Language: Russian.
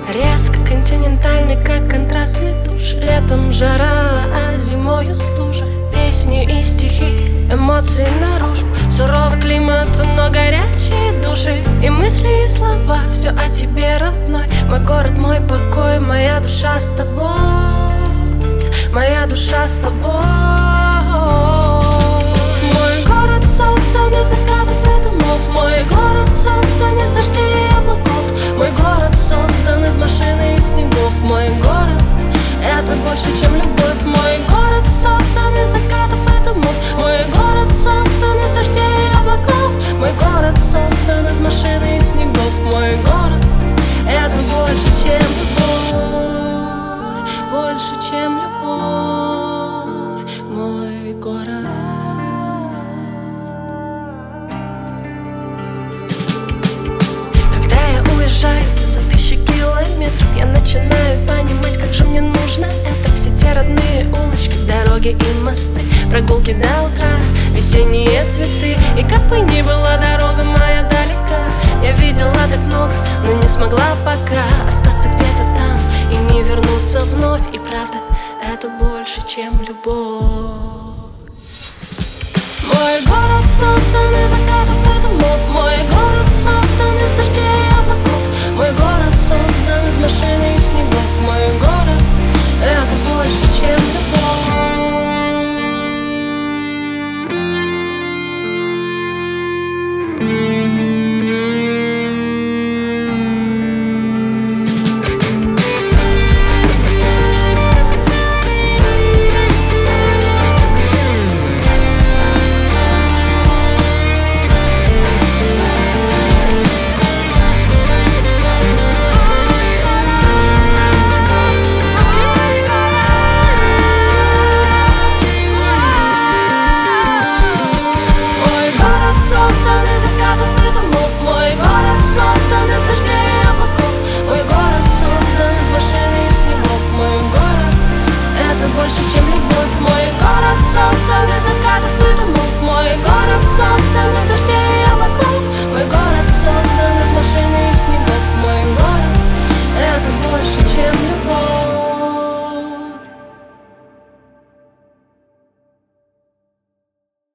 Резко континентальный, как контрастный душ. Летом жара, а зимою стужа. Песни и стихи, эмоции наружу. Суровый климат, но горячие души. И мысли, и слова, все о тебе, родной. Мой город, мой покой, моя душа с тобой. Моя душа с тобой. Мой город создан из закатов и домов. Мой город создан из дождей и облаков. Мой город создан из машин и снегов. Мой город — это больше, чем любовь. Мой город создан из закатов и домов. Мой город создан из дождей и облаков. Мой город создан из машин и снегов. Мой город — это больше, чем любовь. Больше, чем любовь. Мой город. Когда я уезжаю за 1000 километров, я начинаю понимать, как же мне нужно это. Все те родные улочки, дороги и мосты, прогулки до утра, весенние цветы. И как бы ни была дорога моя далека, я видела так много, но не смогла пока остаться где-то там и не вернуться вновь. И правда, это больше, чем любовь. Мой город создан из закатов и домов. Мой город создан из дождей и облаков. Мой город создан из машин